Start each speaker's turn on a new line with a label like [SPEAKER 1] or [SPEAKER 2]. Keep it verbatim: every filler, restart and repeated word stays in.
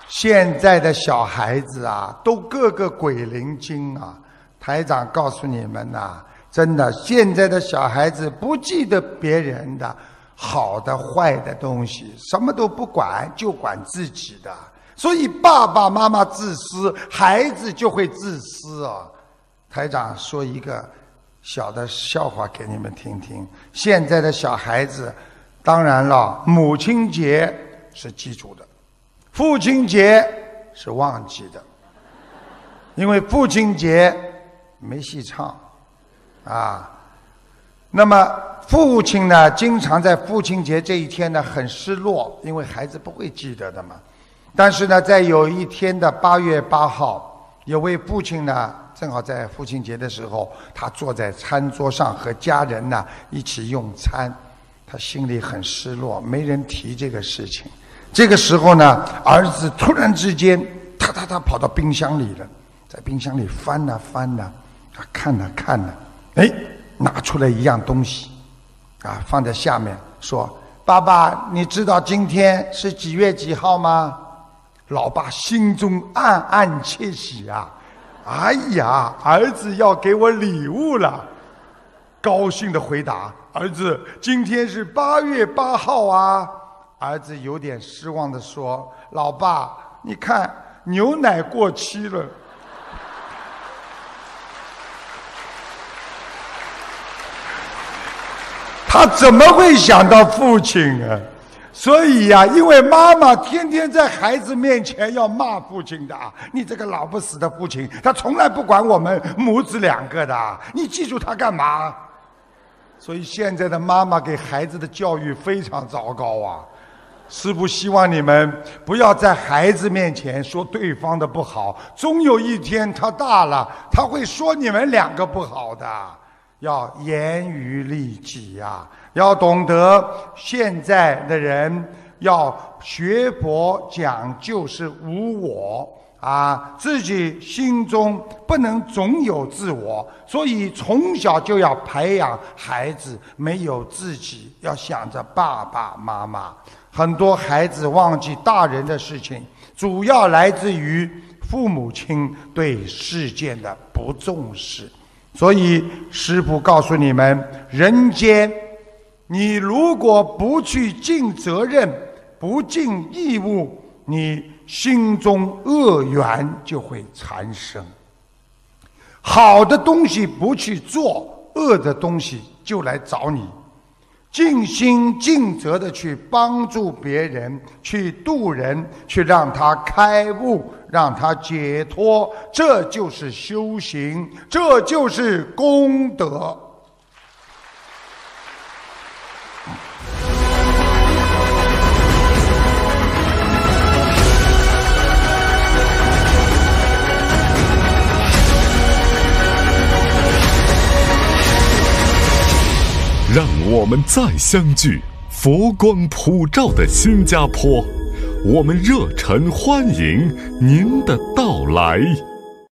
[SPEAKER 1] 现在的小孩子啊，都个个鬼灵精啊！台长告诉你们呐、啊，真的，现在的小孩子不记得别人的好的坏的东西，什么都不管，就管自己的。所以爸爸妈妈自私，孩子就会自私啊！台长说一个小的笑话给你们听听。现在的小孩子，当然了，母亲节是记住的，父亲节是忘记的，因为父亲节没戏唱啊。那么父亲呢，经常在父亲节这一天呢很失落，因为孩子不会记得的嘛。但是呢，在有一天的八月八号，有位父亲呢，正好在父亲节的时候，他坐在餐桌上和家人呢一起用餐，他心里很失落，没人提这个事情。这个时候呢，儿子突然之间，他他他跑到冰箱里了，在冰箱里翻呐翻呐，他看呐看呐，哎，拿出来一样东西，啊，放在下面，说：“爸爸，你知道今天是几月几号吗？”老爸心中暗暗窃喜啊，哎呀，儿子要给我礼物了，高兴地回答：“儿子，今天是八月八号啊。”儿子有点失望地说：“老爸，你看牛奶过期了。”他怎么会想到父亲啊？所以呀、啊，因为妈妈天天在孩子面前要骂父亲的，你这个老不死的父亲，他从来不管我们母子两个的，你记住他干嘛？所以现在的妈妈给孩子的教育非常糟糕啊！师父希望你们不要在孩子面前说对方的不好，终有一天他大了，他会说你们两个不好的。要严于律己呀，要懂得现在的人要学佛讲究是无我啊，自己心中不能总有自我，所以从小就要培养孩子没有自己，要想着爸爸妈妈。很多孩子忘记大人的事情，主要来自于父母亲对事件的不重视。所以师父告诉你们，人间你如果不去尽责任，不尽义务，你心中恶缘就会缠生。好的东西不去做，恶的东西就来找你。尽心尽责的去帮助别人，去度人，去让他开悟，让他解脱，这就是修行，这就是功德。
[SPEAKER 2] 让我们再相聚，佛光普照的新加坡，我们热忱欢迎您的到来。